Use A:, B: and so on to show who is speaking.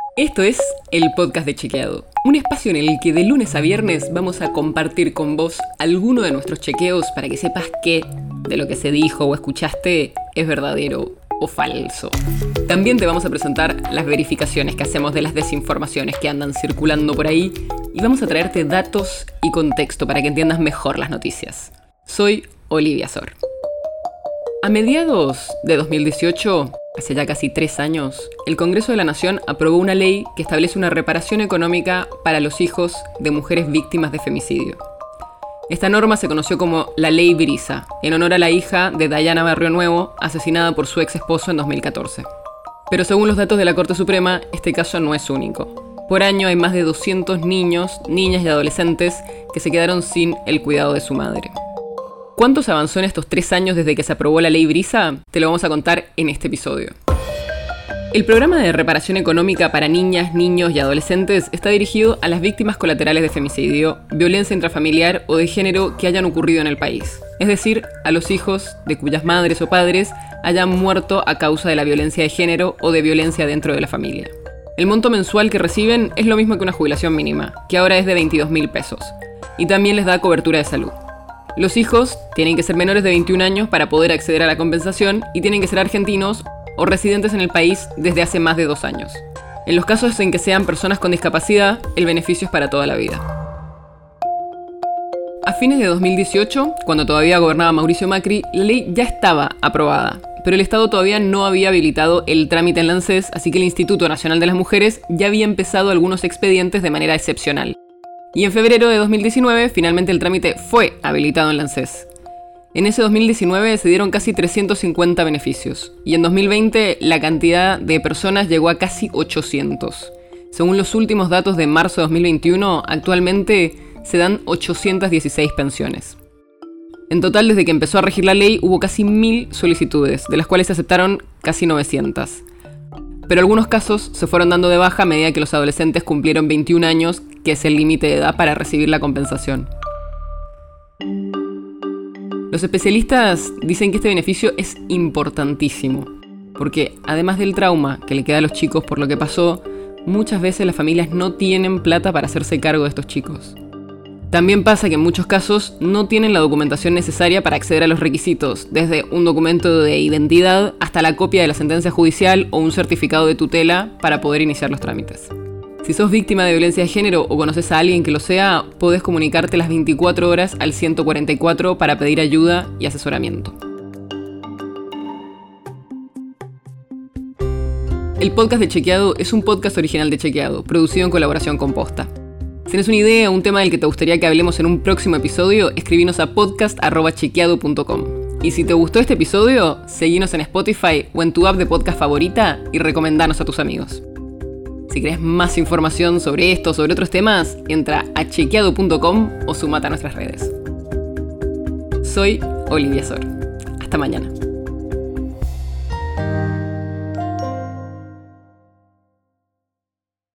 A: Esto es el podcast de Chequeado, un espacio en el que de lunes a viernes vamos a compartir con vos alguno de nuestros chequeos para que sepas qué de lo que se dijo o escuchaste es verdadero o falso. También te vamos a presentar las verificaciones que hacemos de las desinformaciones que andan circulando por ahí y vamos a traerte datos y contexto para que entiendas mejor las noticias. Soy Olivia Sor. A mediados de 2018, hace ya casi 3 años, el Congreso de la Nación aprobó una ley que establece una reparación económica para los hijos de mujeres víctimas de femicidio. Esta norma se conoció como la Ley Brisa, en honor a la hija de Dayana Barrio Nuevo, asesinada por su ex esposo en 2014. Pero según los datos de la Corte Suprema, este caso no es único. Por año hay más de 200 niños, niñas y adolescentes que se quedaron sin el cuidado de su madre. ¿Cuánto se avanzó en estos 3 años desde que se aprobó la Ley Brisa? Te lo vamos a contar en este episodio. El programa de reparación económica para niñas, niños y adolescentes está dirigido a las víctimas colaterales de femicidio, violencia intrafamiliar o de género que hayan ocurrido en el país. Es decir, a los hijos de cuyas madres o padres hayan muerto a causa de la violencia de género o de violencia dentro de la familia. El monto mensual que reciben es lo mismo que una jubilación mínima, que ahora es de 22.000 pesos. Y también les da cobertura de salud. Los hijos tienen que ser menores de 21 años para poder acceder a la compensación y tienen que ser argentinos o residentes en el país desde hace más de 2 años. En los casos en que sean personas con discapacidad, el beneficio es para toda la vida. A fines de 2018, cuando todavía gobernaba Mauricio Macri, la ley ya estaba aprobada, pero el Estado todavía no había habilitado el trámite en la ANSES, así que el Instituto Nacional de las Mujeres ya había empezado algunos expedientes de manera excepcional. Y en febrero de 2019, finalmente el trámite fue habilitado en la ANSES. En ese 2019 se dieron casi 350 beneficios, y en 2020 la cantidad de personas llegó a casi 800. Según los últimos datos de marzo de 2021, actualmente se dan 816 pensiones. En total, desde que empezó a regir la ley, hubo casi 1000 solicitudes, de las cuales se aceptaron casi 900. Pero algunos casos se fueron dando de baja a medida que los adolescentes cumplieron 21 años, que es el límite de edad para recibir la compensación. Los especialistas dicen que este beneficio es importantísimo, porque además del trauma que le queda a los chicos por lo que pasó, muchas veces las familias no tienen plata para hacerse cargo de estos chicos. También pasa que en muchos casos no tienen la documentación necesaria para acceder a los requisitos, desde un documento de identidad hasta la copia de la sentencia judicial o un certificado de tutela para poder iniciar los trámites. Si sos víctima de violencia de género o conoces a alguien que lo sea, podés comunicarte las 24 horas al 144 para pedir ayuda y asesoramiento. El podcast de Chequeado es un podcast original de Chequeado, producido en colaboración con Posta. Si tienes una idea o un tema del que te gustaría que hablemos en un próximo episodio, escribinos a podcast@chequeado.com. Y si te gustó este episodio, seguinos en Spotify o en tu app de podcast favorita y recomendanos a tus amigos. Si querés más información sobre esto o sobre otros temas, entra a chequeado.com o sumate a nuestras redes. Soy Olivia Sor. Hasta mañana.